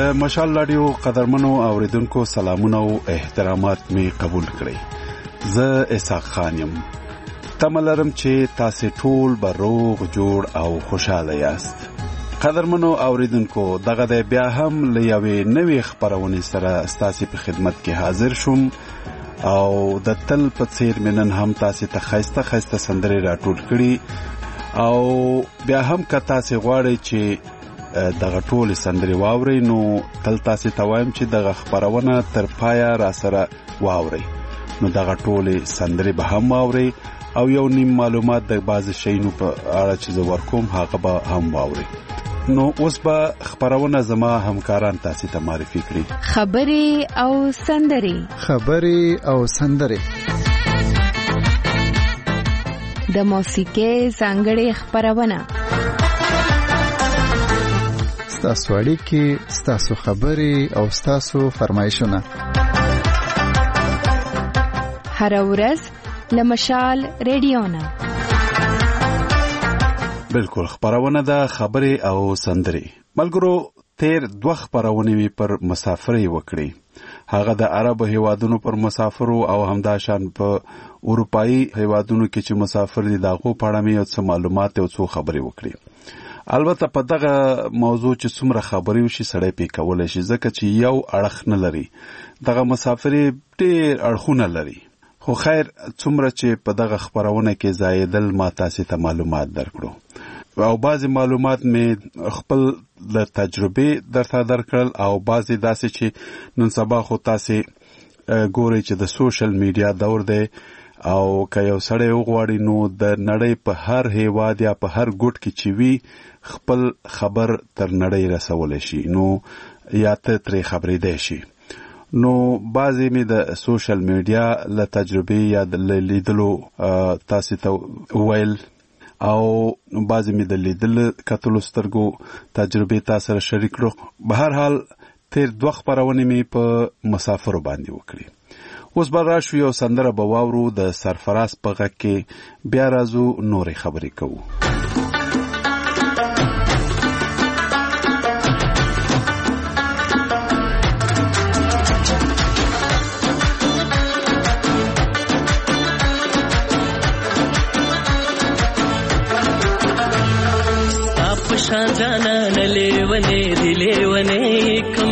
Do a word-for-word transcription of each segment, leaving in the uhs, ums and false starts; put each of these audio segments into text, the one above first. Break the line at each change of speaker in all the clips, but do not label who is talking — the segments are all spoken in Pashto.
د مشال رادیو قدرمنو اوریدونکو سلامونه او احترامات می قبول کړئ. زه اسحاق خان یم. تملرم چې تاسو ټول به روغ جوړ او خوشاله یاست. قدرمنو اوریدونکو دغه د بیا هم لوي نوې خبرونه سره تاسو په خدمت کې حاضر شوم او د تل په څیر منن هم تاسو ته خسته خسته سندري راټول کړي او بیا هم کتا سي غواړي چې دغه ټول سندري واوري نو تل تاسو ته وایم چې دغه خبرونه تر پایا را سره واوري نو دغه ټول سندري به هم واوري او یو نیم معلومات د بعض شینو په اړه چې زه ورکوم هغه به هم واوري. نو اوس به خبرونه زما همکاران تاسو ته معرفي کړي.
خبري او سندري
خبري او سندري
د موسیقي څنګه خبرونه
ستاسو اړیکې ستاسو خبري او ستاسو فرمایشونه
هر ورځ لمشال رادیونا
بالکل خبرونه د خبري او سندري ملګرو تیر دوه خبرونه وی پر مسافرۍ وکړي. هغه د عرب هیوادونو پر مسافرو او همداشان په اروپאי هیوادونو کې چې مسافر دي دغه په اړه مې څه معلومات او څه خبري وکړي. البته په دغه موضوع چې څومره خبري وشي سړی پې کولای شي ځکه چې یو اړخ نه لري. دغه مسافري ډېر اړخونه لري. خو خیر څومره چې په دغه خبرونه کې زایدل ما تاسو ته معلومات درکړو او بعضی معلومات مې خپل د تجربه درته درکړل او بعضی داسې چې نن سبا خو تاسو ګورئ چې د سوشل میډیا دور دی او که یو سړی وغواړي نو د نړۍ په هر هیواد یا په هر ګوټ کې چې وي خپل خبر تر نړۍ رسول شي نو یا ته ترې خبرېدای شي. نو بعضی می د سوشل میډیا له تجربه یا د لیدلو تاسو ته ویل او بعضی می د لیدل کتلو سترګو تجربه تاسو سره شریک کړو. به هر حال تیر دوه خبرونه می په مسافر باندې وکړي. اوس به راشو یو سندره به واورو د سرفراز په غږ کې بیا راځو نورې خبرې کوو.
شان جانا نلیونے دلیونے کم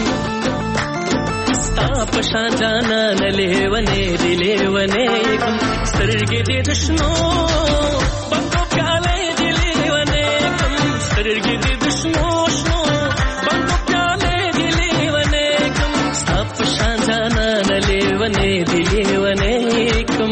ستا پشان جانا نلیونے دلیونے کم سرگی دی دشنو بندو پیالے دلیونے کم سرگی دی دشنو شنو بندو پیالے دلیونے کم ستا پشان جانا نلیونے دلیونے کم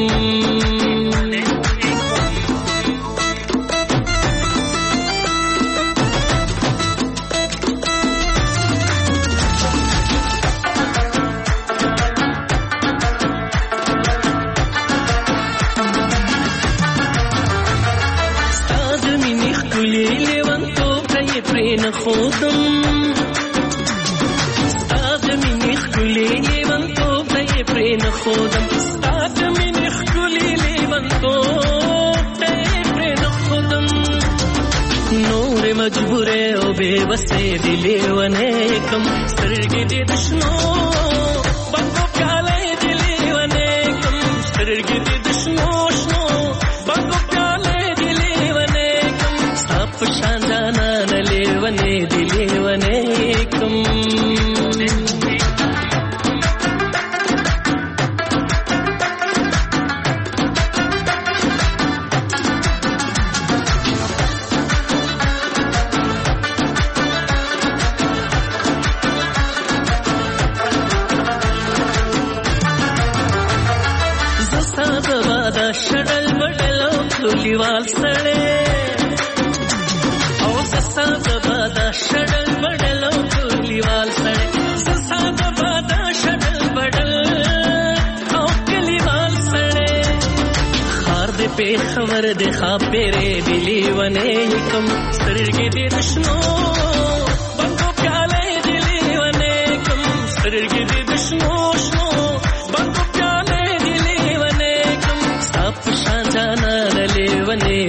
خودم ستاد منی خلی لیوان تو تای پرین خودم ستاد منی خلی لیوان تو تای پرین خودم نور مجبوره او بے وسه دی لیوانه کم سرگی دی دشنو بندو پیاله دی لیوانه کم سرگی دی دشنو شنو بندو پیاله دی لیوانه کم سپ شاندانا لیونے دلیونے کم زساد بادا شڈل بڈلو کلیوال سڑے زساد بادا شڈل بڈلو کلیوال سڑے زساد بادا شڈل بڈل او کلیوال سڑے خار دے پہ خبر دے خاپیرے دلیونے کم سرگی دی دشنو بندو پیالے دلیونے کم سرگی دی دشنو شنو بندو پیالے دلیونے کم سپ شان جانا دلیونے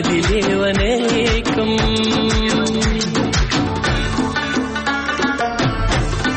دلیونے کم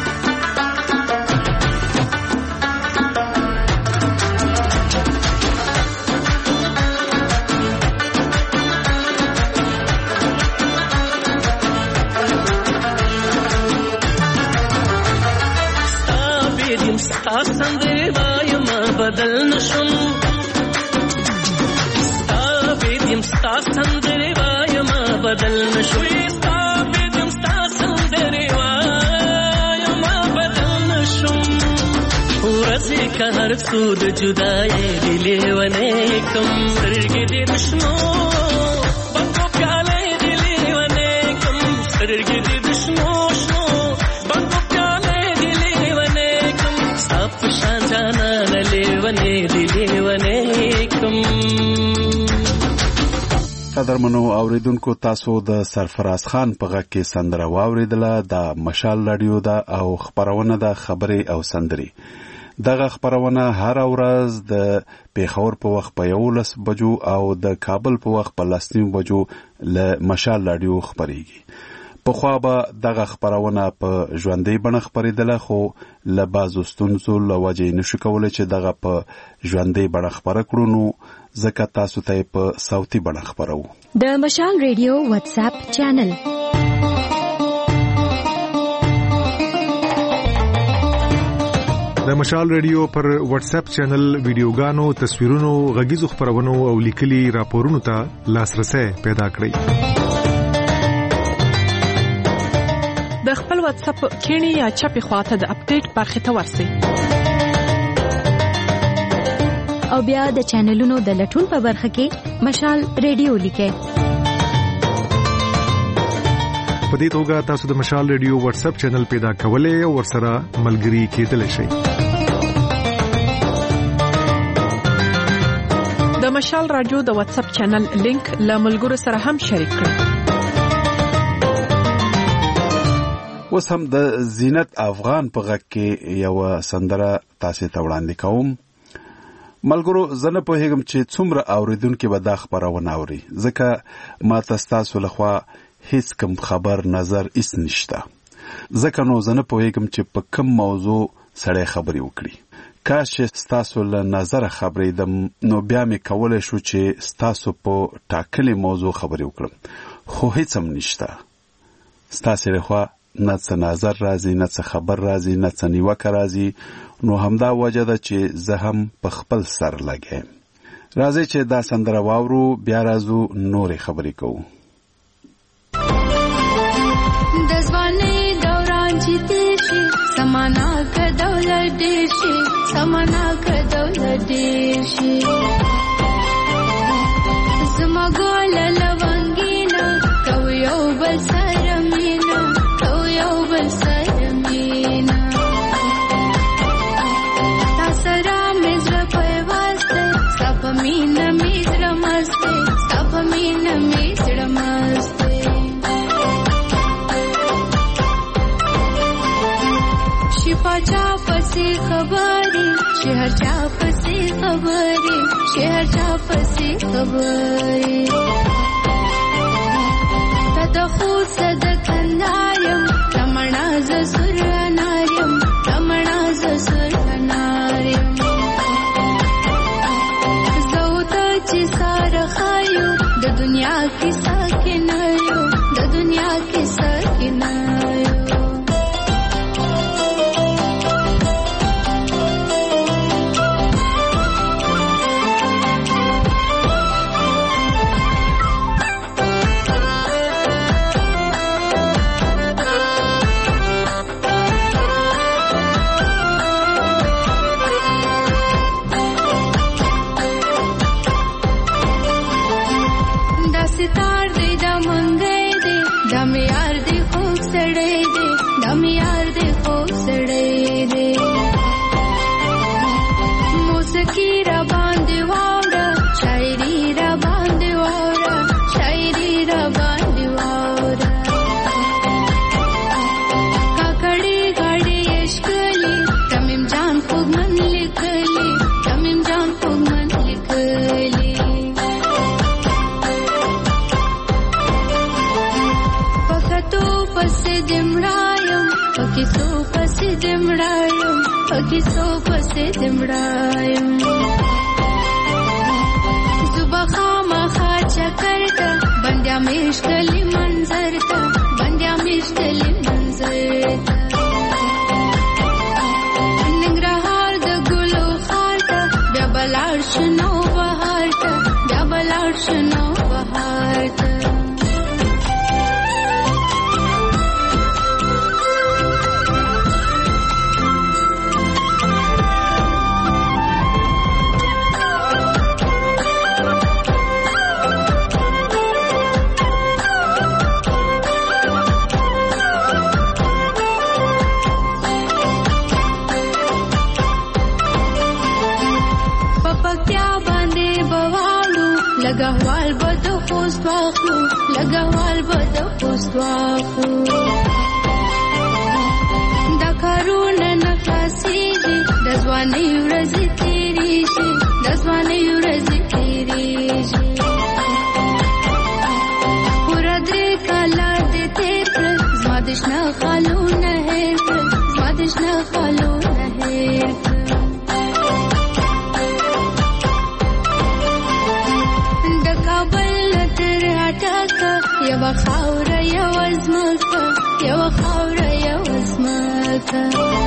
یم ستا سندرې وایم بدل نشوي ستا بېدم ستا سندرې وایم بدل نشم ورځې که هر څو د جدایۍ دې لیونی کم سترګې دې د شنو بنګو پیالۍ دې لیونی کم سترګې دې د شنو شنو بنګو پیالۍ دې لیونی کم ستا په شان جانانه لیونی دې لیونی کم.
قدرمنو اوریدونکو تاسو د سرفراز خان په غږ کې سندره واوریدله. د مشال رادیو ده او خبرونه ده خبرې او سندري. دغه خبرونه هر ورځ د پیښور په وخت په یولس بجو او د کابل په وخت په لسنیم بجو له مشال رادیو خبريږي. په خو به دغه خبرونه په ژوندۍ بڼه خبرېدله خو له بعضو ستونزو له وجې نشو کولی چې دغه په ژوندۍ بڼه خبره کړو نو ځکه تاسو ته په صوتي بڼه خبرو.
د مشال ریډیو واتس اپ چینل
د مشال ریډیو پر واتس اپ چینل ویډیوګانو، تصویرونو، غږیزو خبرونو او لیکلي راپورونو ته لاسرسي پیدا کړئ.
د خپل واتس اپ کینی یا چپی خواته د اپډیټ برخه ته ورسئ
او بیا د چینلونو د لټون په برخه کې مشال ریډیو لیکئ.
په دې توګه تاسو د مشال ریډیو واتس اپ چینل پیدا کولای او ورسره ملګری کېدلی شئ.
د مشال رادیو د واتس اپ چینل لینک له ملګرو سره هم شریک کړئ.
اوس هم د زینت افغان په غږ کې یو سندره تاسو ته وړاندې کوم. ملګرو زه نه پوهیږم چې څومره اوریدونکو به دا خبرونه اوري ځکه ما تاسو لخوا هیڅ کوم خبر نظر هیڅ نشته ځکه نو زه نه پوهیږم چې په کوم موضوع سره خبرې وکړي. کاش چې تاسو له نظر خبرې دم نو بیا مې کولای شو چې تاسو په ټاکلې موضوع خبرې وکړم خو هیڅ هم نشته. تاسو لخوا نه څه نظر راځي نه څه خبر راځي نه څه نیوکه راځي نو همدا وجه ده چې زه هم په خپل سر لګیم. راځي چې دا سندره واورو بیا راځو نورې خبرې کوو.
د ځوانۍ دوران چې تېر شي سمانا که دولت ډېر شي سمانا که دولت ډېر شي زما ګوله لونګینه کو یو بل سره مینه کو یو بل سره مینه تا سره مې زړه پیواز دی ستا په مینه مې زړه مست دی ستا په مینه مې زړه مست دی. شپا چا پسې خبرې شهر چا پسې خبرې شهر چا پسې خبرې تا د خوست د کنداریم رمڼا ز سور اناریم رمڼا ز سور اناریم زو ته چې ساره خایو د دنیا کې ساکن یو د دنیا کې ساکن یو. किसो पसे दिमड़ायम सुबह खामा खा चकर का बंद्या मिश्कली मंजर का बंद्या मिश्कली मंजर का निंग्रहार द गुलो खार का ब्या बलार शनो बहार का ब्या बलार शनो بهار ته لګهوال به د خوست واخلو لګهوال به د خوست واخلو دا کارونه نه خلاصېږي د ځوانۍ ورځې تېرېږي د ځوانۍ ورځې تېرېږي پوره درې کاله دې تېر کړل زما د شنه خالونه هېر کړل زما د شنه خالونه هېر کړل یو خاوره یو ازمکه یو خاوره یو ازمکه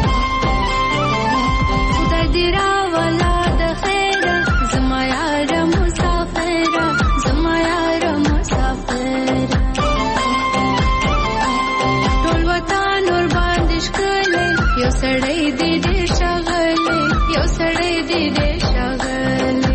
خدای دې راولا د خیره زما یاره مسافره زما یاره مسافره ټول وطن ور باندې ښکلی یو سړی دې دې ښاغلی یو سړی دې دې ښاغلی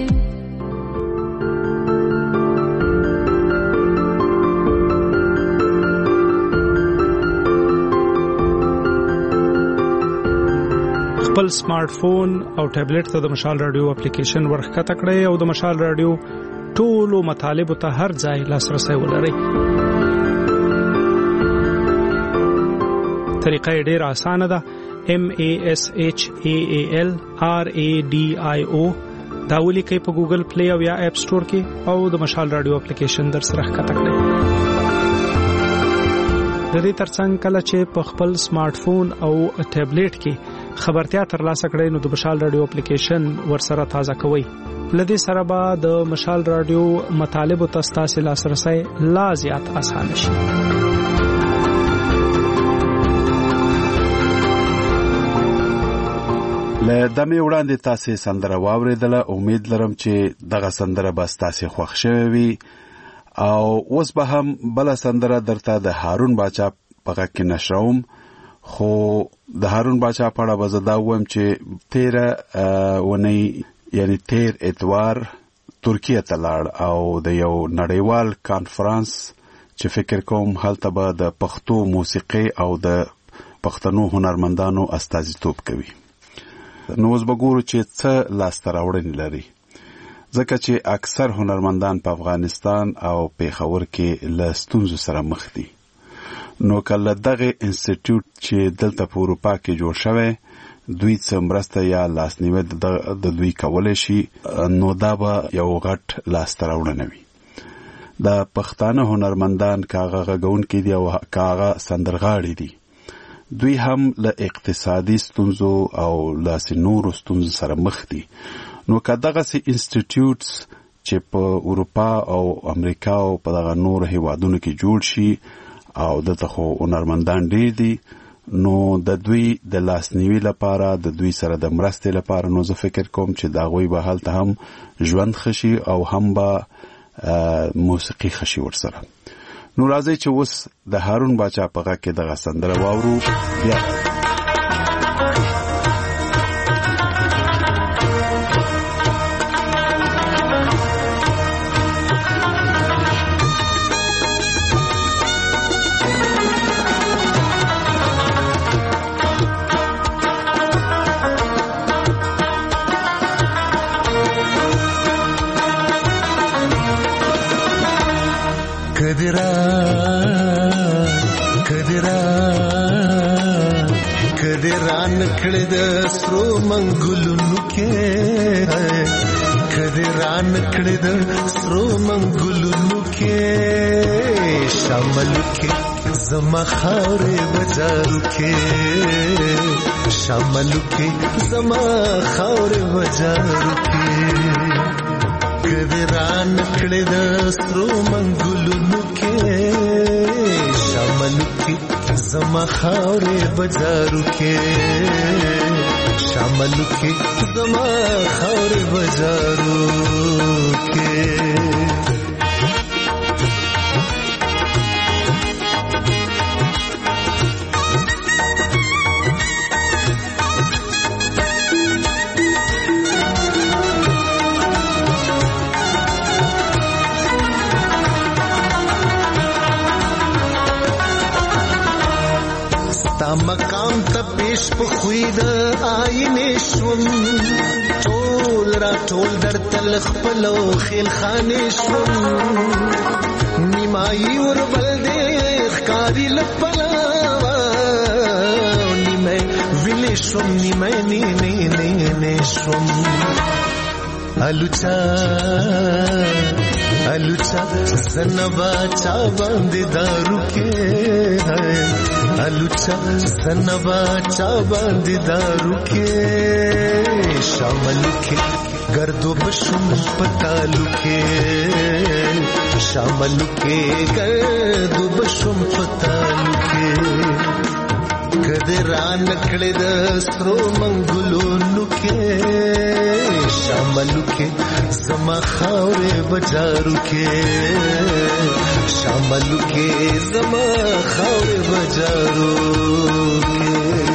خپل سمارټ فون او ټابلیټ ته د مشال رادیو اپلیکیشن ورخکته کړئ او د مشال رادیو ټولو مطالب ته هر ځای لاسرسي ولرئ. طریقه ډېره اسانه ده. M A S H A A L R A D I O دا ولیکئ په ګوګل پلی او یا اپ سٹور کې او د مشال رادیو اپلیکیشن در سره ښکته کړئ. د دې ترڅنګ کله چې په خپل سمارټ فون او ټابلیټ کې خبرتیا ترلاسه کړئ نو د مشال رادیو اپلیکیشن ورسره تازه کوئ. لدې سره به د مشال رادیو مطالب او تاسو لاسرسي لا زیات آسان شي.
له دمه وړاندې تاسو سندره واوریدله. امید لرم چې دغه سندره به تاسو خوښ شوي وي او اوس به هم بل سندره درته د هارون باچا په غږ کې نشروم. خو د هارون باچا په اړه به زه دا وایم چې تیره ونی یعنی تیر اتوار ترکیه ته لاړ او د یو نړیوال کانفرنس چې فکر کوم هلته به د پښتو موسیقي او د پښتنو هنرمندانو استازیتوب کوي. نو اوس به ګورو چې څه لاسته راوړنې لري ځکه چې اکثر هنرمندان په افغانستان او پیښور کې له ستونزو سره مخ دي. نو کله دغه انسټیټیوټ چې دلته په اروپا کې جوړ شوی دوی څه مرسته یا لاسنیوي د دوی کولای شي نو دا به یو غټ لاسته راوړنه وي. د پښتانه هنرمندان کاغه غونکي دي او کاغه سندرغاړي دي. دوی هم له اقتصادي ستونزو او له نورو ستونزو سره مخ دي. نو کداغه سي انسټیټیوټس چې په اروپا او امریکا او په دغه نور هیوادونو کې جوړ شي او دغه خو هنرمندان ډیر دي نو د دوی د لاسنیوي لپاره د دوی سره د مرستې لپاره نو زه فکر کوم چې دا غوي به حالت هم ژوند خشي او هم به موسیقي خشي ورسره. نو راځي چې اوس د هارون باچا په غږ کې دغه سندره واورو. بیا
کدرا کدرا کدرا نکړه د سرو منګلونو کې کدرا نکړه د سرو منګلونو کې شامل کې زما خاورې بازارو کې شامل کې زما خاورې بازارو کې کدرا نکړه د سرو منګلونو کې شامل کې زما خاورې بازارو کې شامل کې زما خاورې بازارو کې پیش په خوی د آینې شوم ټول را ټول در تل خپل خیل خانې شوم نیمایي ور بل دې ښکاری لپلا نیمه ویلې شوم نیمه نی نی نی نی شوم الوچا الوچا سنبا چا باندې دارو کې ہے الوچا سنبا چا باندې دارو کې شامل کې گردو بشم پتالو کې شامل کې گردو بشم پتالو کې کده را نکړې د سترو منګلونو کې شاملو کې زما خاورې بجارو کې شاملو کې زما خاورې بجارو کې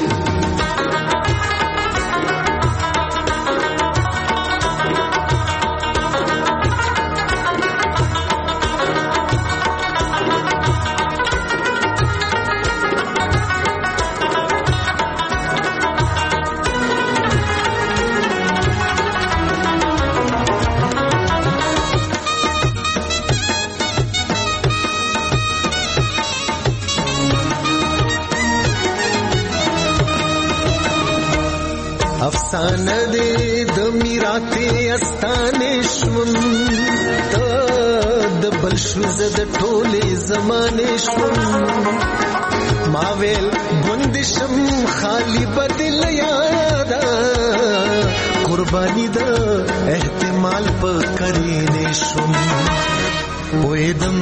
افسانه دې د میراته استانې شوم ته د بل شو زد ټولې زمانې شوم ما ویل بندشم خالی بدل یادا قربانی د احتمال په کرینې شوم وېدم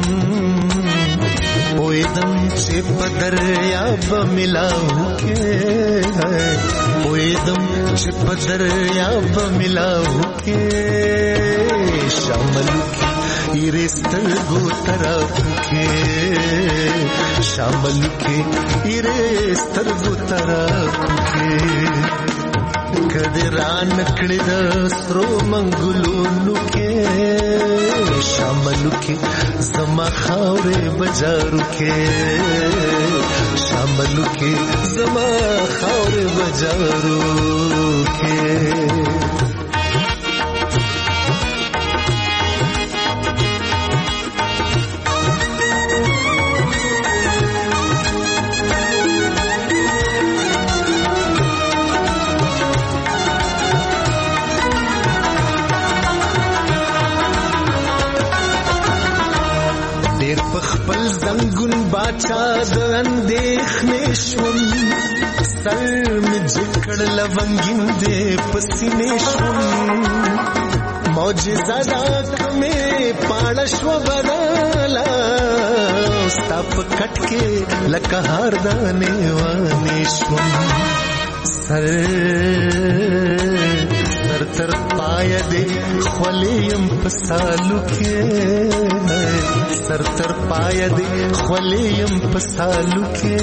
وېدم چې په دریاب ملاو کې وېدم چې په دریاب ملاو کې شامل کې ایرستل گو طرف کې شامل کې ایرستل گو طرف کې کده را نکړې د سترو منګلونو کې شاملو کې زما خاورې بجارو کې شاملو کې زما خاورې بجارو کې خپل زنګون باچا د اندېښنې شوم سر مې جکړ لونګین دې پسینې شوم معجزه دا کمې پاړه شو بدلا ستا په کټ کې لکه هار دانې وانې شوم سر سر تر پای دې خولیم پسالو کې سر تر پای دې خولیم پسالو کې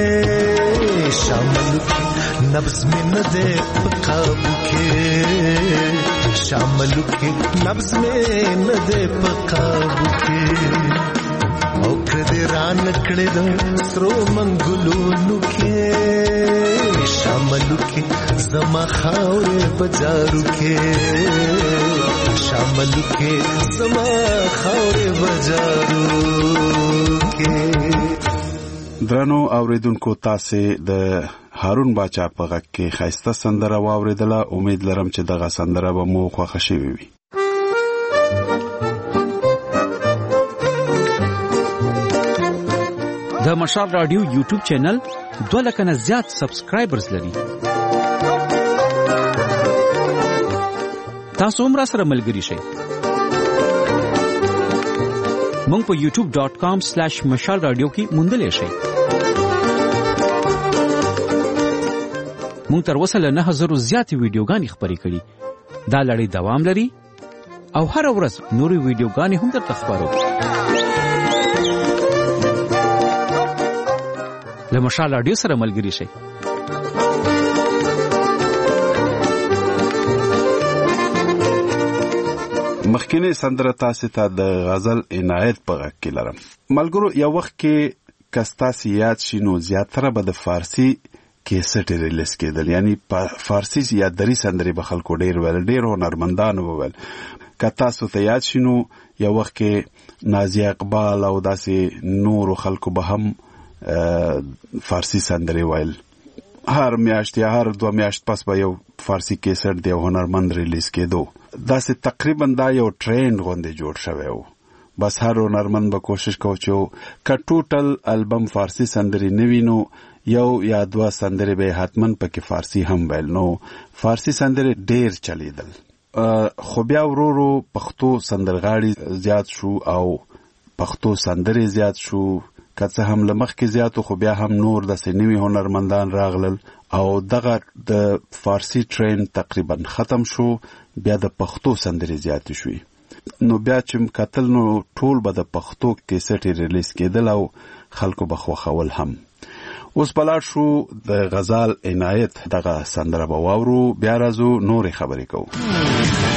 شامل کې نبض مې نه دې په قابو کې شامل کې نبض مې نه دې په قابو کې او کړه را نکړې د سترو منګلونو کې شاملو کې زما خاورې بجارو کې شاملو کې زما خاورې بجارو کې
درنو اوریدونکو تاسو د هارون باچا په غږ کې خاصه سندره واوریدله امید لرم چې دغه سندره به مو خوښه شي وي
د مشال رادیو یوټیوب چینل دوه لک نه زیات سبسکرایبرز لري تاسو هم را سره ملګری شئ مونږ په یوټیوب ډاٹ کام سلیش مشال رادیو کې موندلې شئ مونږ تر اوسه له نه هزارو زیاتې ویډیوګانې خپرې کړي دا لړۍ دوام لري او هر ورځ نورې ویډیوګانې هم درته خپرو له مشال رادیو سره ملګری شئ
مخکینه سندره تاسو ته د غزل عنایت په غږ کې لرم ملګرو یو وخت کې کستا سیات شینو زیاتره به د فارسی کیسټ ریلیز کېدل، یعنی په فارسی یا دری سندري به خلکو ډیر ویل، ډیر هنرمندان وویل. که تاسو ته یاد شینو یو وخت کې نازیه اقبال او داسې نورو خلکو به هم فارسی سندري ویل. هر میاشت یا هر دو میاشت پس به یو فارسی کیسټ دی هنرمند ریلیز کېدو. داسې تقریبا دا یو ټرند غوندې جوړ شوی و. بس هر هنرمند به کوشش کوي چې که ټوټل البم فارسی سندري نه وي نو یو یا دوه سندري به حتما پکې فارسی هم ویل. نو فارسی سندري ډیر چلیدل. خو بیا ورو ورو پښتو سندرغاړي زیات شو او پښتو سندري زیات شو. که څه هم له مخکې زیاتو خو بیا هم نور داسې نوي هنرمندان راغلل او دغه د فارسی ټرین تقریبا ختم شو. بیا د پښتو سندري زیاتې شوې. نو بیا چې کتل نو ټول به د پښتو کیسټ ریلیز کېدل او خلکو به خوښول هم. اوس بلاړ شو د غزال عنایت دغه سندره به واورو، بیا راځو نورې خبرې کوو.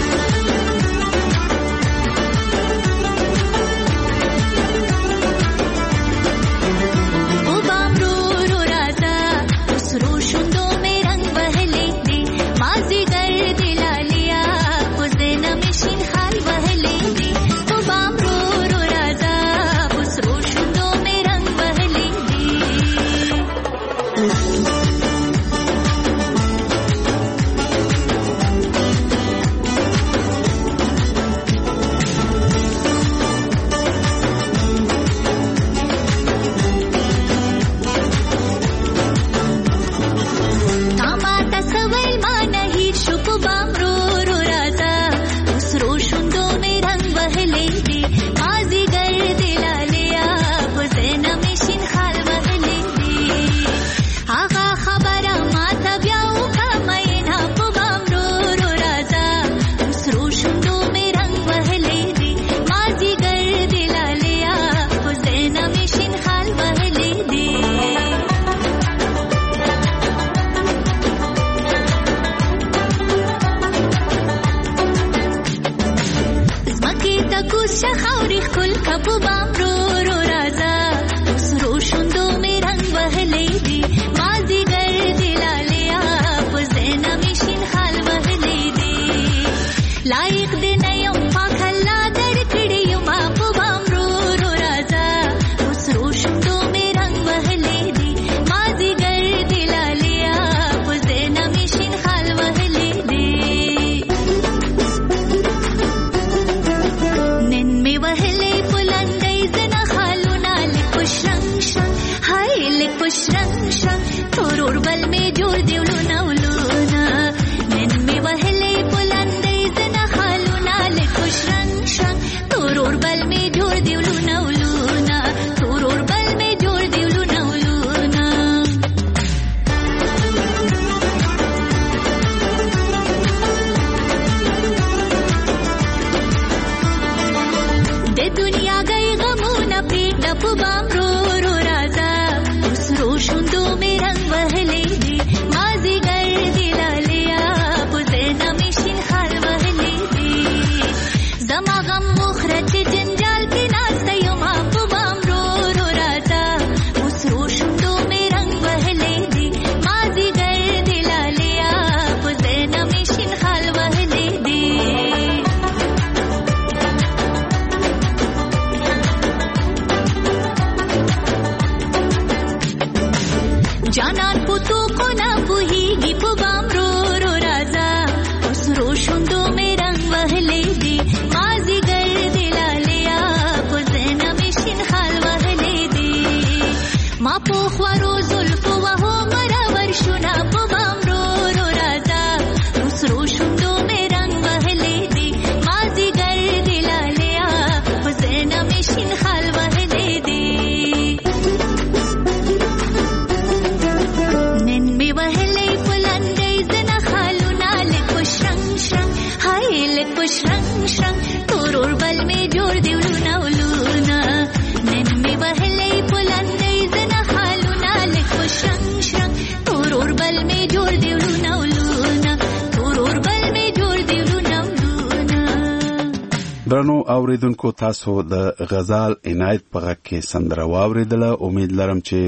درنو اوریدونکو تاسو د غزال عنایت په غږ کې سندره واوریدله. امید لرم چې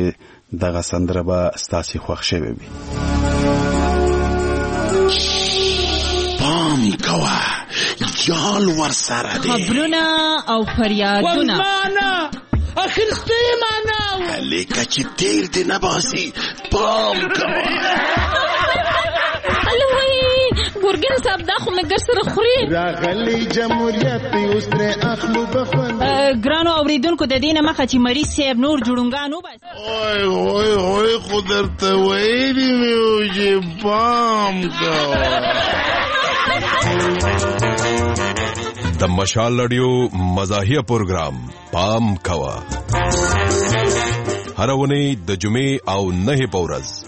دغه سندره به ستاسو خوښ شوي وي.
پام کوه جال ور سره دی
خبرونه او فریادونه
ورمانه اخرسته معنا لیکه چې تیر دی نباسي پام کوه.
ګورګین صاحب دا خو مګر سره خوري
راغلی جمهوریت اوس تر اخلو بخون
ګرانو اوریدونکو د دینه مخه چې مریض صاحب نور جوړونګانو بس
اوه اوه اوه خو درته ویلي مې چې پام کوه.
د مشال رادیو مزاحیه پروګرام پام کوه هر ونی د جمعې او نه په ورځ.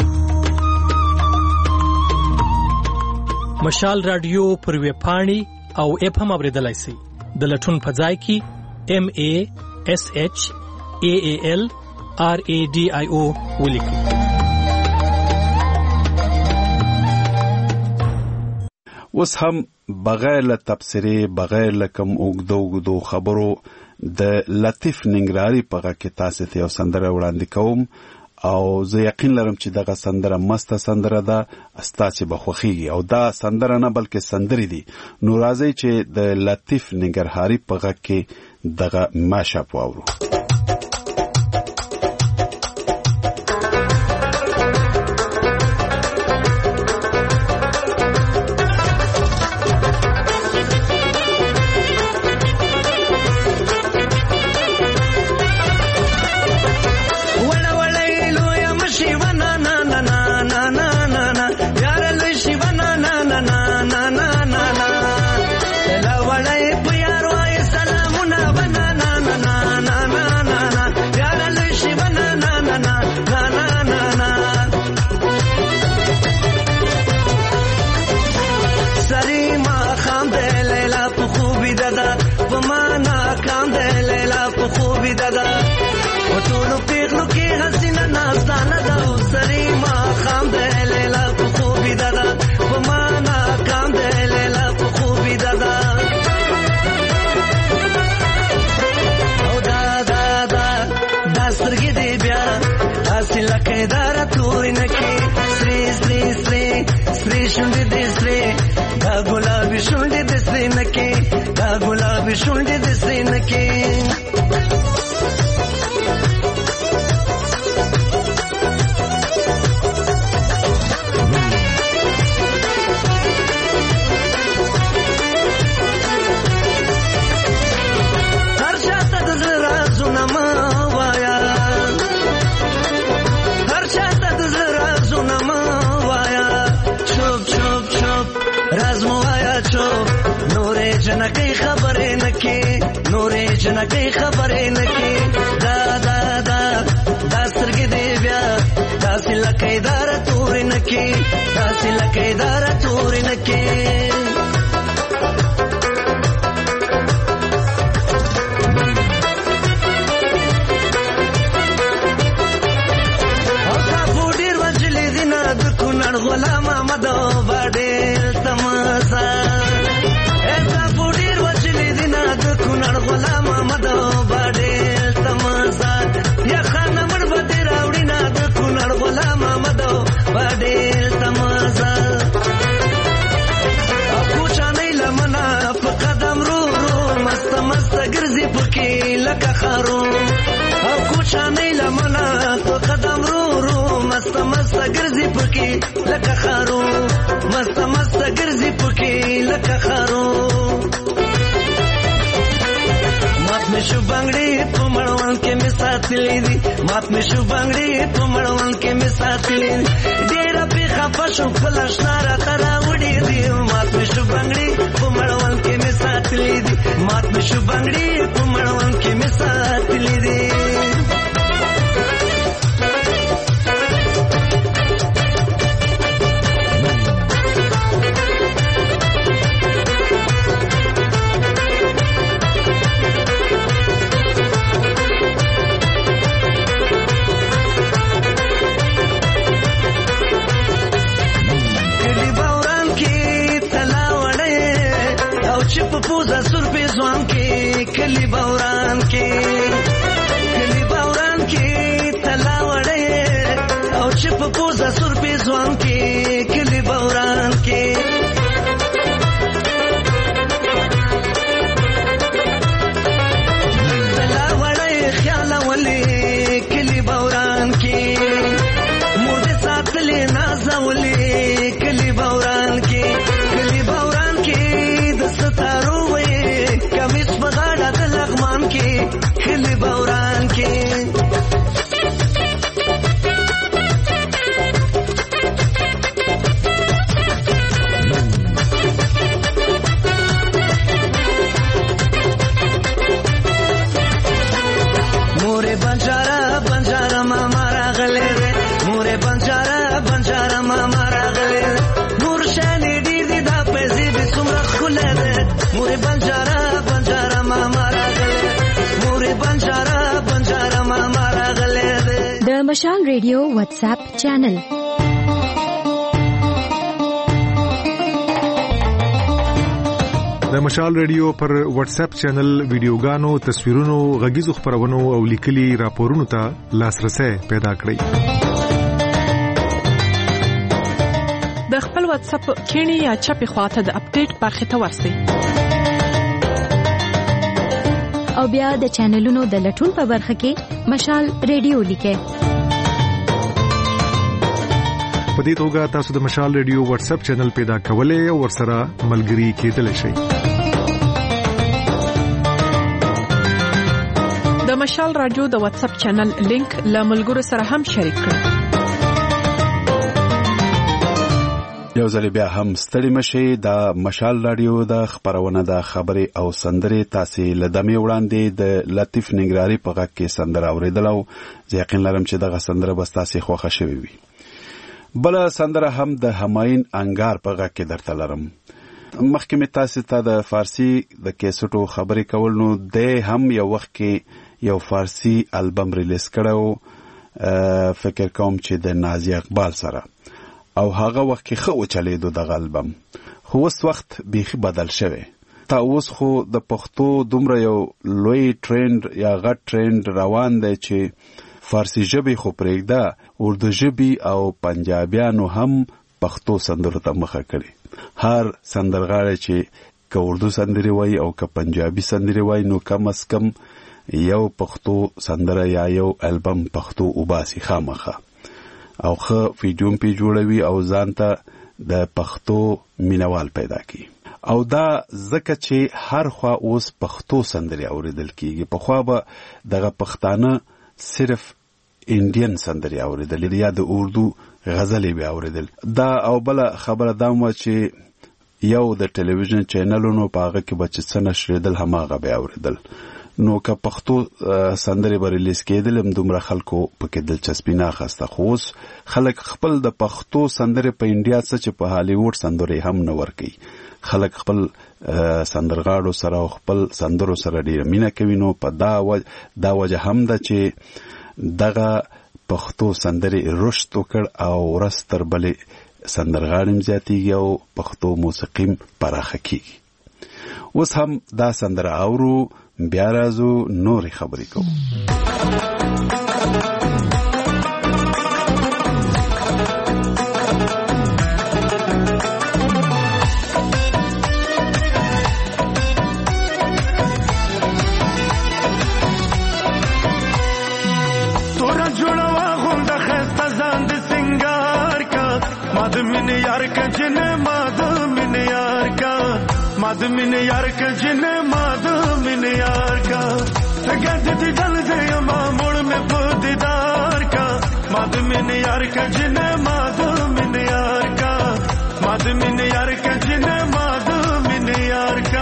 مشال رادیو پر وی پاڼي او اپ هم اوریدلای شي د لټون په ځای کې ام ای اس ایچ ای ای ال آر ای ډي آی او ولیکئ.
اوس هم بغیر له تبصرې بغیر له کوم اوږدو اوږدو خبرو د لطیف ننګرهاري په غږ کې تاسو ته یو سندره وړاندې کوم او زه یقین لرم چې دغه سندره مسته سندره ده ستاسو به خوښیږي او دا سندره نه بلکې سندري دي. نو راځي چې د لطیف ننګرهاري په غږ کې دغه ماشاپ واورو.
जनके खबरे नके दा दा दा दासर के देव्या दासिल कैदार तूर नके दासिल कैदार तूर नके औसा फूडीर वजली दिना दुकुनड़ गुलामा मदो बाडेल तमासा ऐसा फूडीर वजली दिना दुकुनड़ गुलामा मदो बाडेल तमासा या खाना मड़ बदे रावड़ीना दुकुनड़ गुलामा मदो बाडेल तमासा अपूछा नहीं लमना फकदम रू रू मस्त मस्त गिरजी पुकी लका खारू अपूछा नहीं लमना फकदम रू रू मस्त मस्त गिरजी पुकी लका खारू मस्त मस्त गिरजी पुकी लका खारू मात में शुभांगड़ी पुमड़वन के मिसात लीदी मात में शुभांगड़ी पुमड़वन के मिसात लीदी डेरा पे खपशु फलशनारा तरा उड़ी दी मात में शुभांगड़ी पुमड़वन के मिसात लीदी मात में शुभांगड़ी पुमड़वन के मिसात लीदी पूजा सुरपे स्वाम के कली बौरान के कली बौरान के तलावड़े پوزا سر په ځوان کې کلی بوران کې تلا وړې خیال ولې کلی بوران کې مور دې ساتلې نازولې کلی بوران کې کلی بوران کې د ستارو وې کمیس بغاړه د لغمان کې کلی بوران کې مورې بنجارا بنجارا ماما راغلې مورې بنجارا بنجارا ماما راغلې نور شانې ډېر دي دا پیسې به څومره ښکلې ده مورې بنجارا بنجارا ماما راغلې مورې بنجارا بنجارا ماما راغلې
د مشال ریډیو واتس اپ چینل
د مشال ریډیو پر واتس اپ چینل ویډیوګانو تصویرونو غږیزو خبرونو او لیکلي راپورونو ته لاسرسي پیدا کړئ
د خپل واتس اپ کینی یا چپی خواته د اپډیټ برخه ته ورسئ
او بیا د چینلونو د لټون په برخه کې مشال ریډیو لیکئ
په دې توګه تاسو د مشال ریډیو واتس اپ چینل پیدا کولای او ورسره ملګري کېدلی شئ
د مشال رادیو د واتس اپ چینل لینک له ملګرو سره هم شریک کړئ
یو ځل بیا هم ستړي مشي د مشال رادیو د خبرونه د خبري او سندري تاسو لدمي وړاندې د لطیف نګراري په غږ کې سندره اوریدلو یقین لرم چې دغه سندره به تاسو خوښه شوي وي بل سندره هم د هماین انګار په غږ کې درته لرم مخکې مې تاسو ته د فارسی د کیسټو خبرې کول نو د هم یو وخت کې یو فارسی البم ریلیز کړو فکر کوم چې د نازي اقبال سره او هغه وخت کې خو چلیدو د البم خو اوس وخت بیخي بدل شوی تا اوس خو د پښتو دومره یو لوی ټرند یا غټ ټرند روان دی چې فارسی ژبه خو پرېږده اردو ژبه او پنجابیانو هم پښتو سندرو ته مخه کړي هر سندرغاړی چې که اردو سندري وای او که پنجابي سندري وای نو کم از کم یو پښتو سندره یا یو البم پښتو وباسي خامخه او خو ویډیو پی جوړوي او ځانته د پښتو مینوال پیدا کی او دا ځکه چې هر خوا اوس پښتو سندري اوریدل کیږي په خوا به دغه پښتانه صرف انډین سندري اوریدل یا د اردو غزلې به اوریدل دا او بل خبره دا مو چې یو د ټلویزیون چینلونو په هغه کې بچ څه نشریدل هماغه به اوریدل نو که پښتو سندري به ریلیز کېدل هم دومره خلکو پکې دلچسپي نه اخسته خو اوس خلک خپل د پښتو سندري په انډیا څخه چې په هالیوډ سندري هم نه ورکي خلک خپل سندرغاړو سره خپل سندرو سره ډیر مینه کوي نو په دا وجه دا وجه هم ده چې دغه پښتو سندري رشد وکړ او ورستر بلې سندرغاړم زیاتیږي او پښتو موسیقي پراخه کیږي اوس هم دا سندره اورو بیا راځو نورې خبرې کوو
مادمین یار کا جن مادمین یار کا مادمین یار کا جن مادمین یار کا سگد دی دل دے ما موڑ میں دیدار کا مادمین یار کا جن مادمین یار کا مادمین یار کا جن مادمین یار کا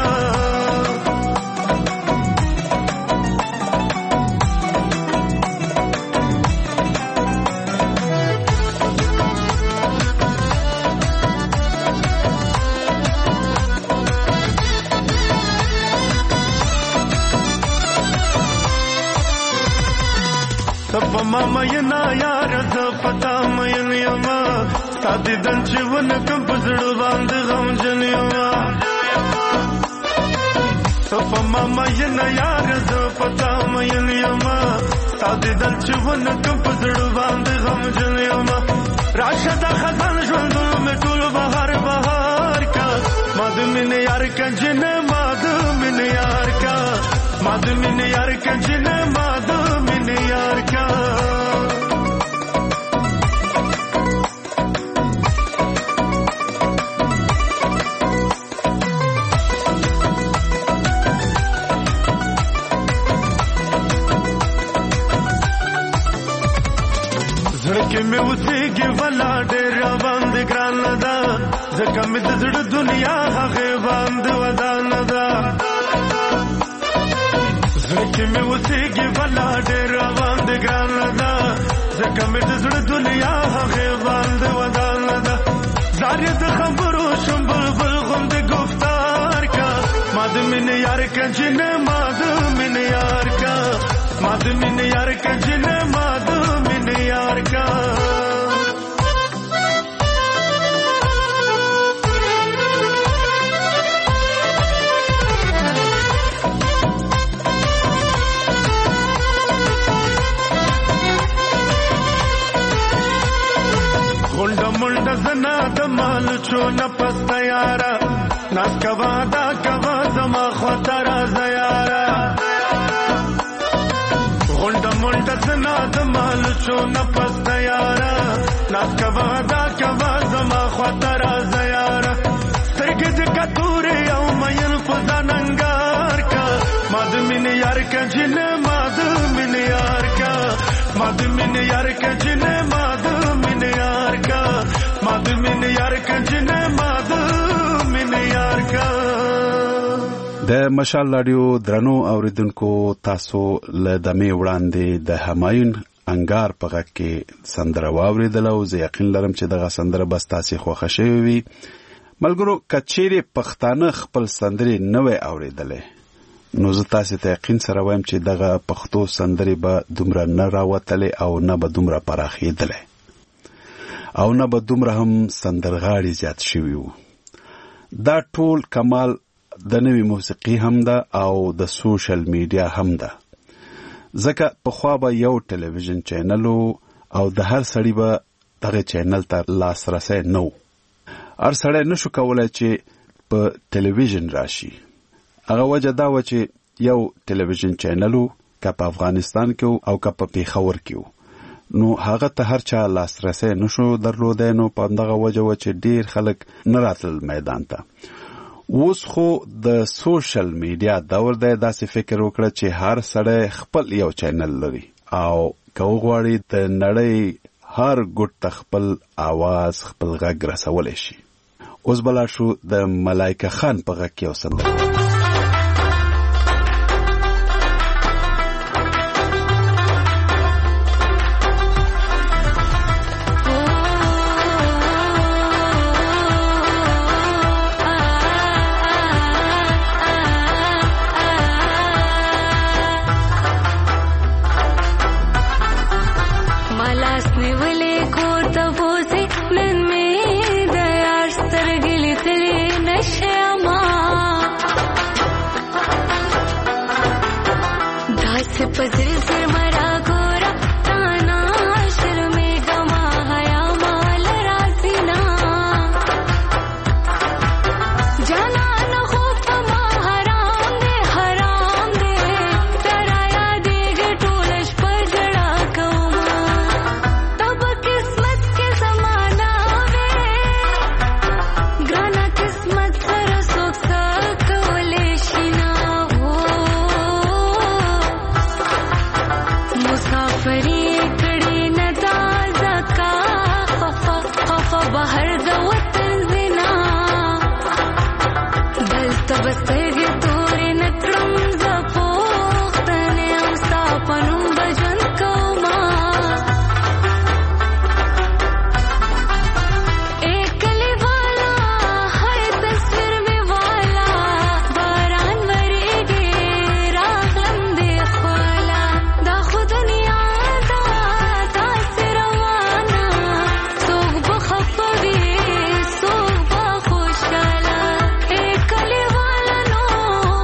ماما ینا یار ز پتا مې یما سادي دن چې ون کوم پزړو باندې غم جنیما صف ماما ینا یار ز پتا مې یما تا دې دل چې ونه کوم په زړه باندې غم جنیم راشه دا خزان ژوندون مې ټول بهار بهار کا ما د مینې یار کا جن ما د مینې یار کا ما د مینې یار کا جن ما د مینې یار کا زړه مې اوسېږي ولا ډېر باندې ګران ده ځکه مې د زړه دنیا هغه باندې ودان ده زړه مې اوسېږي ولا ډېر باندې ګران ده ځکه مې د زړه دنیا هغه باندې ودان ده زارې د خبرو شم بلبل غوند گفتار کا ما د مینې یار کا جن ما د مینې یار کا ما د مینې یار کا جن ما د مینې یار کا غونډه منډه زنا د مال چونه پسته یارا ناس کوا دا کوا زما خطر زیارا غونډه منډه زنا د مال چونه پسته یارا ناس کوا دا کوا زما خطر زیارا سترګې د کتورې او مېن په ځاننګار کا ما د مینې یار کا جن ما د مینې یار کا ما د مینې یار کا جن ما د مینې یار کا ما د مینې یار کا جن ما د مینې یار کا
د مشال رادیو درنو اوریدونکو تاسو له دمه وړاندې د همایون انګار په غږ کې سندره واوریدل او زه یقین لرم چې دغه سندره بس تاسو خوښه شوي وي ملګرو کچېری پښتانه خپل سندري نوې اوریدلې نو زه تاسو ته یقین سره وایم چې دغه پښتو سندري به دومره نه راوتلې او نه به دومره پراخېدلې او نه به دومره هم سندرغاړي زیات شوي وو دا ټول کمال د نوې موسیقي هم ده او د سوشل میډیا هم ده ځکه پخوا به یو ټلویزیون چینل او د هر سړي به دغه چینل ته لاسرسی نه و هر سړی نشو کولی چې په ټلویزیون راشي هغه وجه دا وه چې یو ټلویزیون چینل و که په افغانستان کې او که په پیښور کې و نو هغه ته هر چا لاسرسی نشو درلودی نو په همدغه وجه وه چې ډېر خلک نه راتلل میدان ته اوس خو د سوشل میډیا دور دی داسې فکر وکړه چې هر سړی خپل یو چینل لري او که وغواړي د نړۍ هر ګوټ ته خپل آواز خپل غږ رسولی شي اوس بلا شو د ملایکه خان په غږ کې یو سندره
no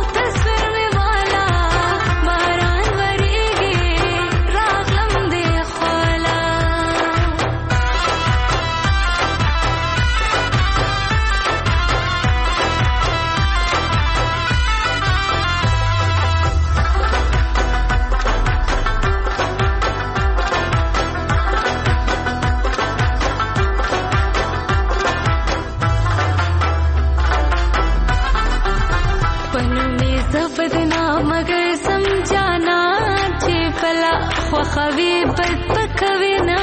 منوي زفدنا مگر سمجانا چې پلا خوخوي بد پکوينا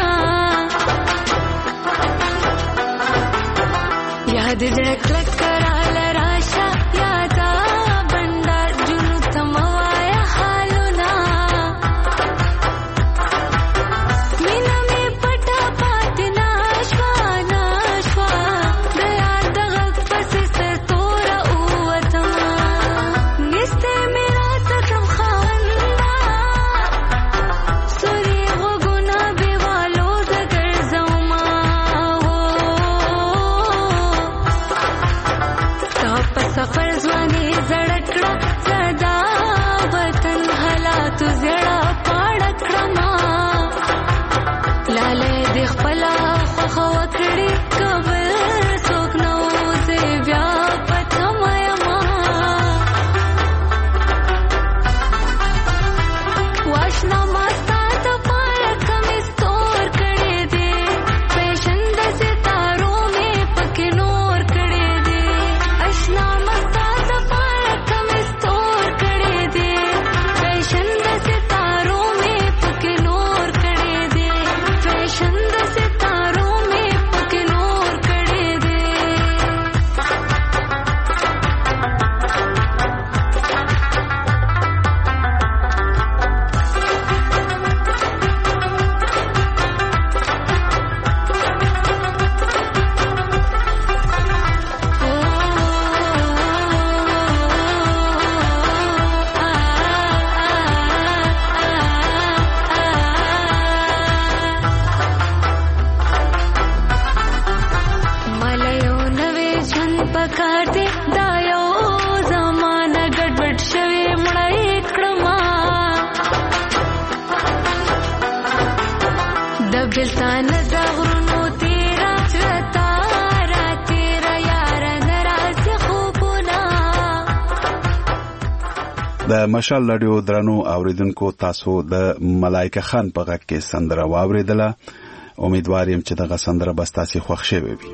یاد دې کلک کرال راشا یادا بندا جنو تموایا حالنا مینا می پټا پاتنا شوانا شوا دیا دغه پس ستور اوتما نسته میرا تکم خواندا سوري غوګنا بیوالو دګر زوما سفر ځواني زړکړه صدا وطن حالات زړه پاړکړه ما لاله د خپل خو وکړي کبل څوک نو زه بیا پټمایا ما واشنا ما ستاسو پاره کم استور کړي دي فیشن د ستارو می پکې نور کړي دي اشنا بلتان زغرونو تیرا چرتارا تیرا یارا نراسی خوبونا
د مشال رادیو درنو اوریدونکو تاسو د ملائکه خان په غږ کې سندره واوریدله امیدوار یم چې دغه سندره به ستاسو خوښ شوي وي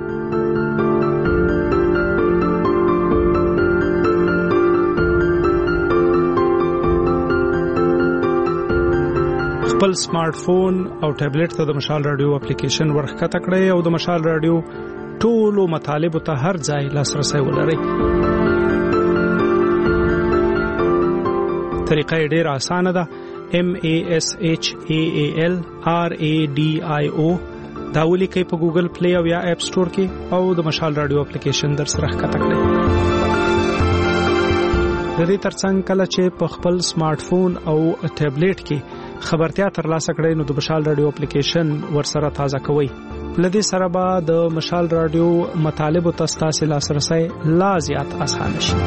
خپل سمارټ فون او ټابلیټ ته د مشال رادیو اپلیکیشن ورخکته کړئ او د مشال رادیو ټولو مطالبه ته هر ځای لاسرسي ولرئ. طریقه ډیره اسانه ده. M A S H A A L R A D I O دا ولیکئ په ګوګل پلی او یا اپ سٹور کې او د مشال رادیو اپلیکیشن در سره ښکته کړئ. د دې ترڅنګ کله چې په خپل سمارټ فون او ټابلیټ کې خبرتیا ترلاسه کړئ نو د مشال رادیو اپلیکیشن ورسره تازه کوئ. لدې سره به د مشال رادیو مطالبه تاسو لاسرسي لا زیات اسانه شي.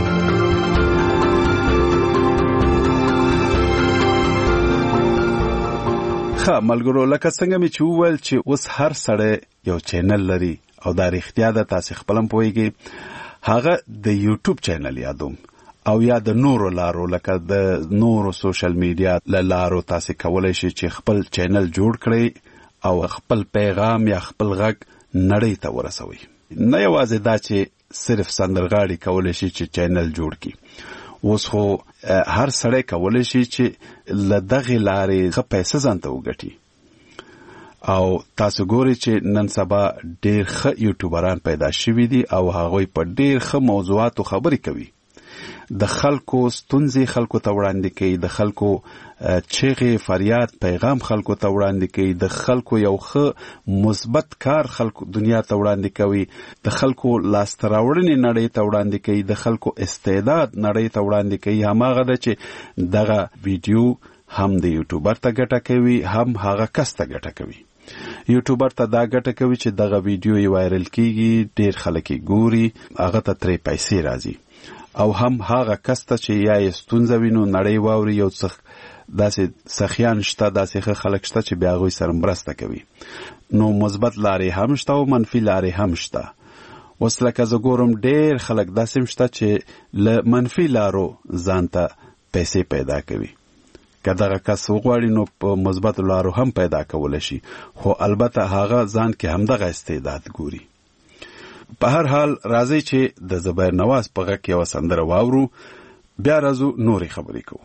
ښه ملګرو لکه څنګه مې چې وویل چې اوس هر سړی یو چینل لري او دا رښتیا ده تاسو خپلم پوهیږئ هغه د یوټیوب چینل یادوم او یا د نورو لارو لکه د نورو سوشل میډیا لارو تاسو کولای شئ چې خپل چینل جوړ کړئ او خپل پیغام یا خپل غږ نړۍ ته ورسوي. نه یوازې دا چې صرف سندرغاړي کولای شي چې چینل جوړ کړي اوس خو هر سړی کولای شي چې لدغه لارې ښه پیسې ځانته وګټي او تاسو ګورئ چې نن سبا ډېر ښه یوټیوبران پیدا شوي دي او هغوی په ډېر ښه موضوعاتو خبرې کوي. د خلکو ستونزې خلکو ته وړاندې کوي، د خلکو چغې فریاد پیغام خلکو ته وړاندې کوي، د خلکو یو ښه مثبت کار خلکو دنیا ته وړاندې کوي، د خلکو لاسته راوړنې نړۍ ته وړاندې کوي، د خلکو استعداد نړۍ ته وړاندې کوي. هماغه ده چې دغه ویډیو هم د یوټیوبر ته ګټه کوي هم هغه کس ته ګټه کوي. یوټیوبر ته دا ګټه کوي چې دغه ویډیو یې وایرل کیږي، ډېر خلک یې ګوري، هغه ته ترې پیسې راځي. او هم هغه کس ته چې یا یې ستونزه وینو نړۍ واوري یو څه داسې سخیان شته، داسې ښه خلک شته چې بیا هغوی سره مرسته کوي. نو مثبت لارې هم شته او منفي لارې هم شته. اوس لکه زه ګورم ډېر خلک داسې شته چې له منفي لارو ځان ته پیسې پیدا کوي. که دغه کس وغواړي نو په مثبتو لارو هم پیدا کولی شي، خو البته هغه ځان کې همدغه استعداد ګوري. په هر حال راځي چې د زبیر نواز په غږ کې یو سندره واورو بیا راځو نورې خبرې کوو.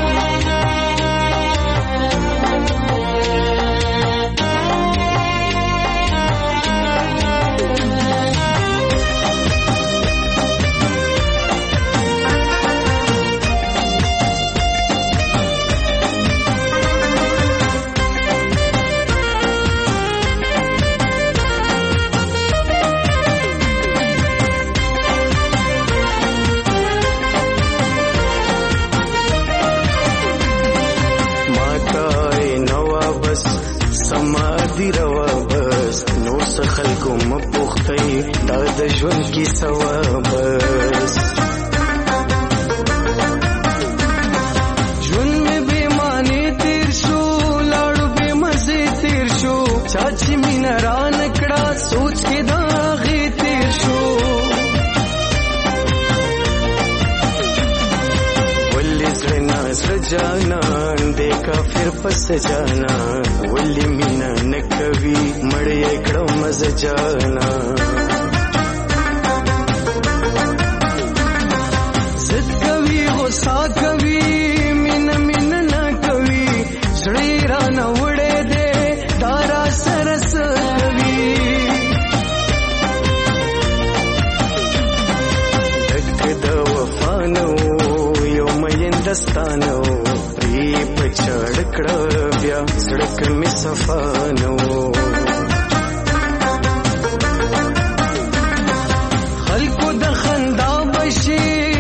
ژوند کی ثوابس ژوند می بے معنی تیر شو لاړو بے مزه تیر شو چاچی مینا را نکړه سوچ کې دا غي تیر شو ولې زړه زړه جانان دې کافر پس جانا ولې مینا نکوي مړې کړه مزه جانا سا کوي مين مين نه کوي سړی را نه وړې دې دارا سرس کوي دک د وفانو یو مین دستانو ری پچړ کړه بیا سړک می صفانو خلکو د خندا بشي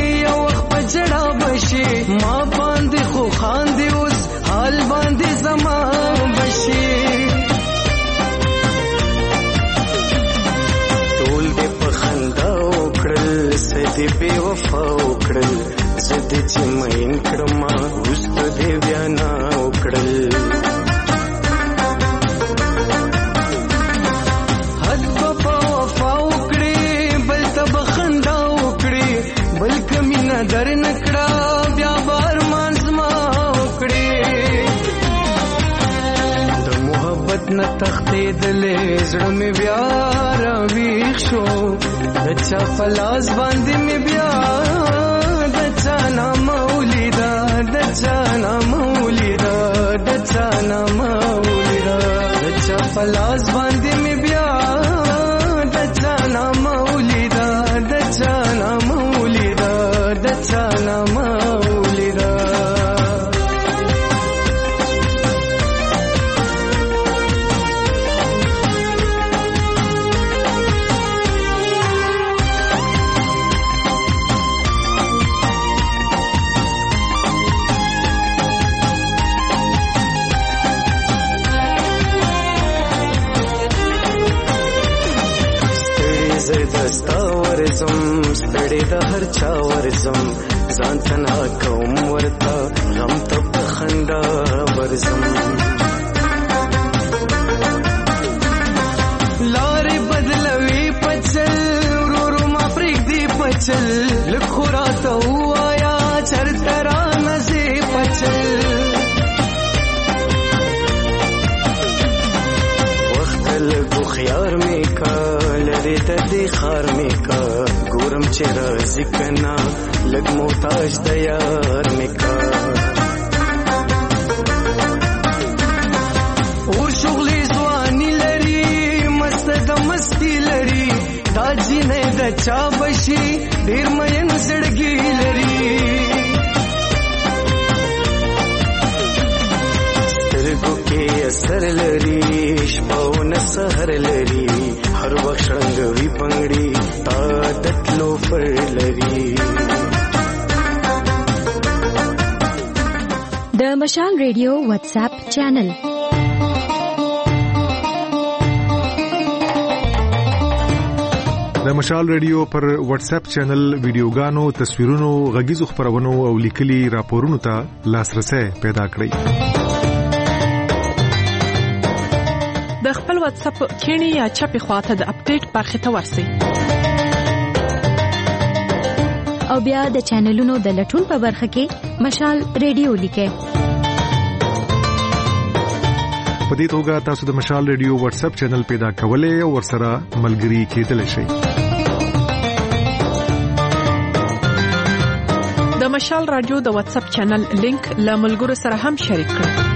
ما باندې خو خاندې اوس حال باندې زما بشي ټول دې په خندا وکړل سدې بې وفا وکړل زدې چې مین کړم وست دې بیا نه وکړل حد په وفا وکړې بل ته بخندا وکړې بل کمینا در نکړه نه تختې دلې زړه مې بیا راویښ شو د چا فلاس باندې مې بیا د چا نام ولیدا د چا نام ولیدا د چا نام ولیدا د چا فلاس باندې مې بیا د چا نام ولیدا د چا نام ولیدا د چا نام ولیدا دستا ورزم ستړي د هر چا ورزم ځان تنها کوم ورته غم ته په خندا ورزم لارې بدلوي پچل ورورو ما پرېږدي پچل لږ خو راته ووایه چېرته رانه ځې پچل وخت لږ هوښیار مې کا لري د دې خار مې کا ګورم چې راځي کنا لږ محتاج د یار مې کا اور شغلې ځواني لري مست د مستی لري دا جینۍ د چا بشي ډېر مین زړګي لري سترګو کې اثر لري شپه او نه سحر لري هر وخت رنګوي پنګړي تا دتلو پر لري.
د مشال ریډیو واتس اپ چینل
د مشال ریډیو پر واتس اپ چینل ویډیوګانو تصویرونو غږیزو خبرونو او لیکلي راپورونو ته لاسرسي پیدا کړئ.
د خپل واتس اپ کینی یا چپی خواته د اپډیټ برخه ته ورسئ
او بیا د چینلونو د لټون په برخه کې مشال ریډیو لیکئ.
په دې توګه تاسو د مشال ریډیو واتس اپ چینل پیدا کولای او ورسره ملګري کېدلی شئ.
د مشال رادیو د واتس اپ چینل لینک له ملګرو سره هم شریک کړئ.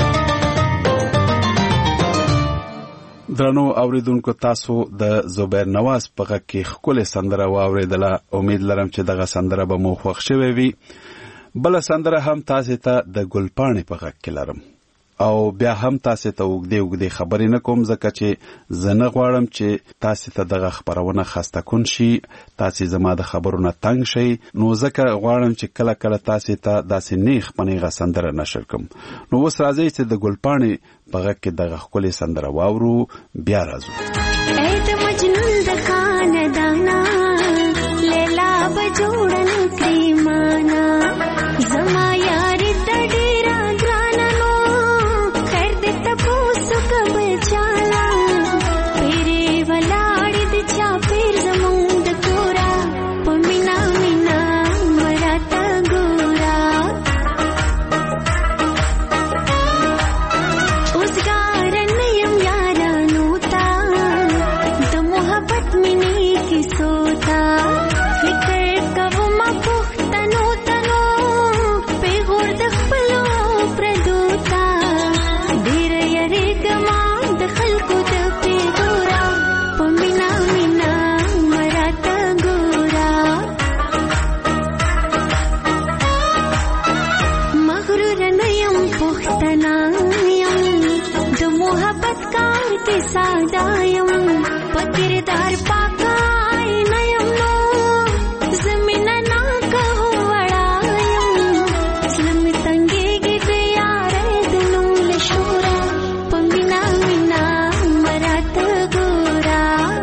درنو اوریدونکو تاسو د زبیر نواز په غږ کې ښکلې سندره واورېدله. امید لرم چې دغه سندره به مو خوښ شوې وي. بله سندره هم تاسې ته د ګلپاڼې په غږ کې لرم او بیا هم تاسې ته اوږدې اوږدې خبرې نه کوم ځکه چې زه نه غواړم چې تاسې ته دغه خپرونه خسته کن شي، تاسې زما د خبرو نه تنګ شئ. نو ځکه غواړم چې کله کله تاسې ته داسې نیغ په نیغه سندره نشر کړم. نو اوس راځئ چې د ګلپاڼې په غږ کې دغه ښکلې سندره واورو. بیا راځو.
اے د مجنون د خاندانا لیلا بجوړن کریمانا زما یاري د ډیرا ګرانه نو خیر دې تاسو کبل چالا پیری ولاړې د چا پیر زمون د کورا پمینا مینا مراتا ګورا اوس ګارن یم یارانو تا د محبت مینې کی سوتا فکر کوم پختنو تنو پیغور د خپلو پردوتا ډیر یری ګما د خلکو د پیغورا پمینا مینا مراتا ګورا مغرور نه یم پختنا یم د محبت کار کې ساده یم پکردار پاکای نه یم نو زمینه نا کهو وړا یم سلم تنګېږي د یارۍ د نوم له شوره پمینا مینا مراته ګوره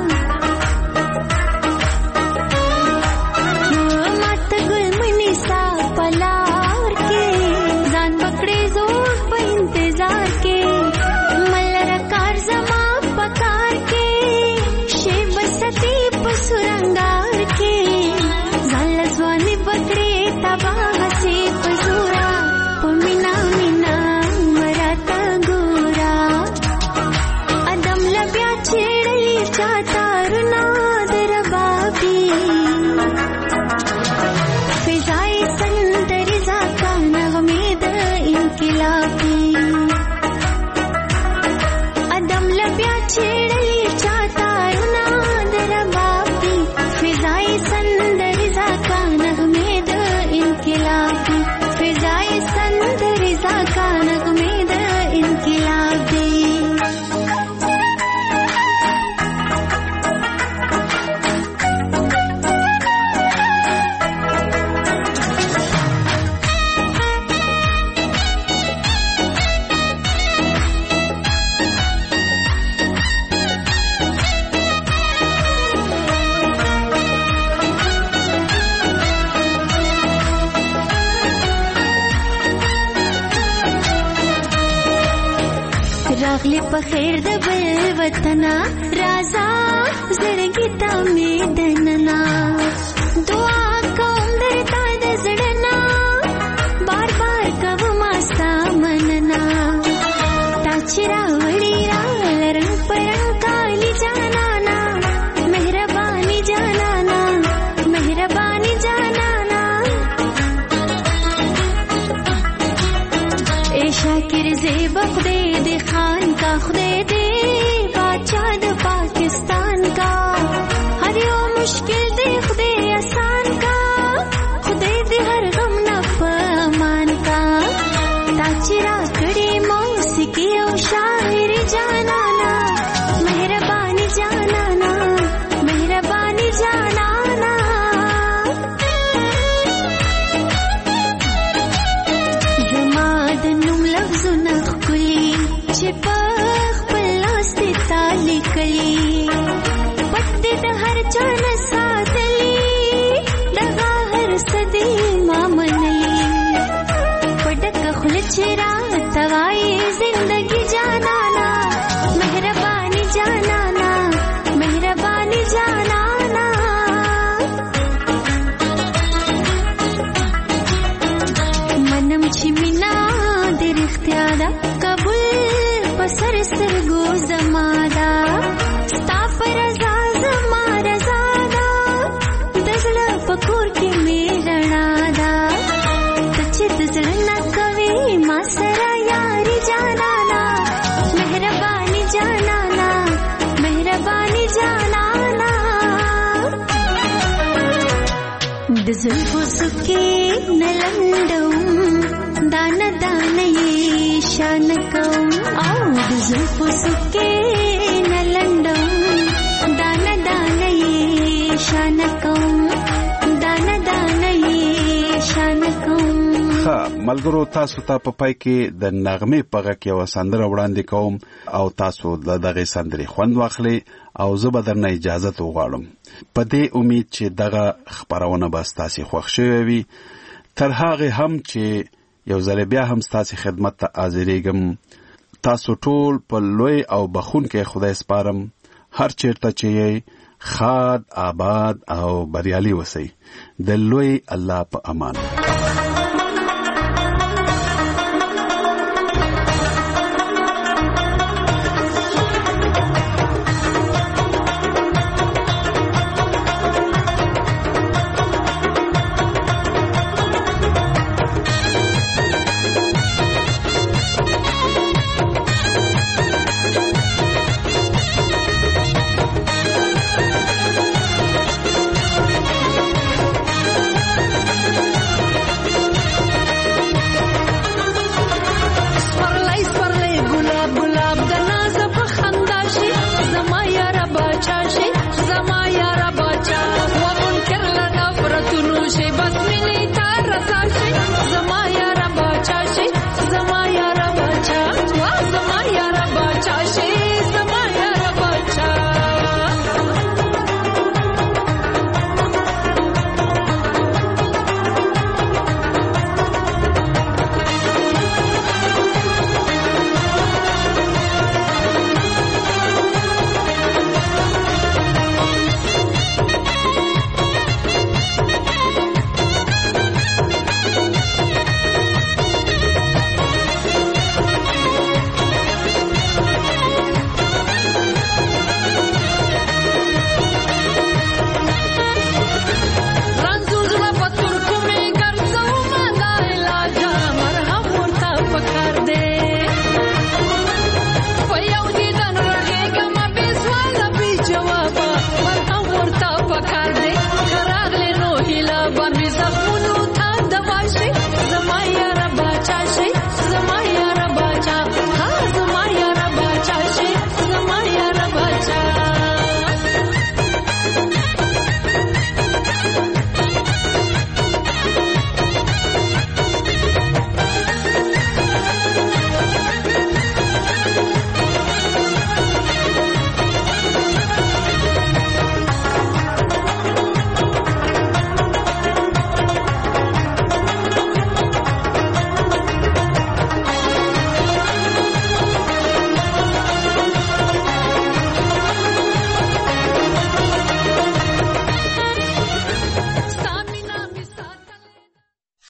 ماته ګل منې ستا په لار کې ځان پکړې زور په انتظار کې ملره کار زما په کار کې شی بستی په سرنګار کې ځان له ځواني بکړې تباه هسې په زوره پمینا مینا مراته ګوره ادم له بیا چېړلي چا تارونه د ربابي فضای سندرې زاکا نغمې د انقلابي ادم له بیا چېړلي چا تارونه د ربابي فضای سندرې زاکا نغمې د انقلابي فضای سندرې زاکا نغمې د انقلابي راغلی په خیر د بل وطنا رازا زړګي ته مې دننا دعا کوم درته د زړنا بار بار کوم ستا مننا تا چې راوړي را لرنګ پرنګ کالي جانانا مهرباني جانانا مهرباني جانانا اے شاکر زیب خدای دې خان کا خدای دې بادشاہ د پاکستان کا هر یو مشکل دې خدای آسان کا خدای دې هر غم نه پمان کا تا چې را کړې موسیقي او شاعري جانانا مهرباني جانانا مهرباني جانانا زما د نوم لفظونه ښکلي چې په सुके नलंडम दान दान ये शान कम आओ जुल्फ सुके नलंडम दान दान ये शान कम दान दान ये शान कम.
ملګرو تاسو ته په پای کې د نغمې په غږ کې یو سندره وړاندې کوم او تاسو د دغه سندرې خوند واخلئ او زه به درنه اجازه وغواړم په دې امید چې دغه خبرونه به ستاسو خوښ شوي وي. تر هغه هم چې یو ځل بیا هم ستاسو خدمت ته حاضرېږم. تاسو ټول په لوی او بخونکي خدای سپارم. هر چیرته چې یې خاد آباد او بریالي وسی. د لوی الله په امان.